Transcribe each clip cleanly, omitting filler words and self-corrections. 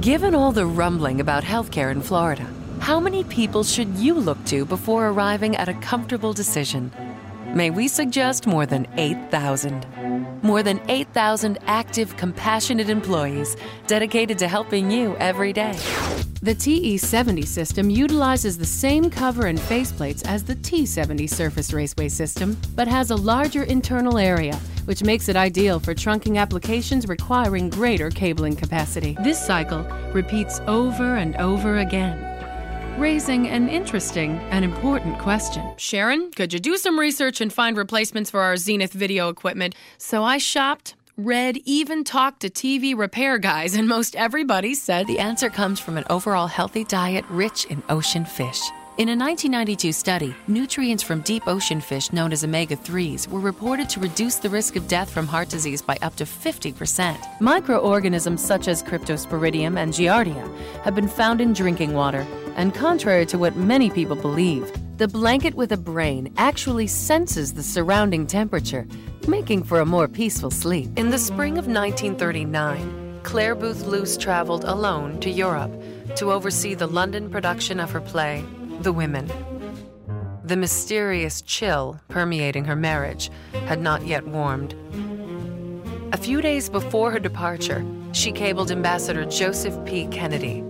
Given all the rumbling about healthcare in Florida, how many people should you look to before arriving at a comfortable decision? May we suggest more than 8,000? More than 8,000 active, compassionate employees dedicated to helping you every day. The TE70 system utilizes the same cover and faceplates as the T70 surface raceway system, but has a larger internal area, which makes it ideal for trunking applications requiring greater cabling capacity. This cycle repeats over and over again, raising an interesting and important question. Sharon, could you do some research and find replacements for our Zenith video equipment? So I shopped, read, even talked to TV repair guys, and most everybody said The answer comes from an overall healthy diet rich in ocean fish. In a 1992 study, nutrients from deep ocean fish known as omega-3s were reported to reduce the risk of death from heart disease by up to 50%. Microorganisms such as Cryptosporidium and Giardia have been found in drinking water, and contrary to what many people believe, the blanket with a brain actually senses the surrounding temperature, making for a more peaceful sleep. In the spring of 1939, Claire Booth Luce traveled alone to Europe to oversee the London production of her play, The Women. The mysterious chill permeating her marriage had not yet warmed. A few days before her departure, she cabled Ambassador Joseph P. Kennedy,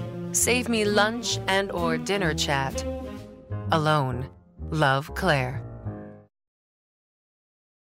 "Save me lunch and/or dinner chat. Alone. Love, Claire."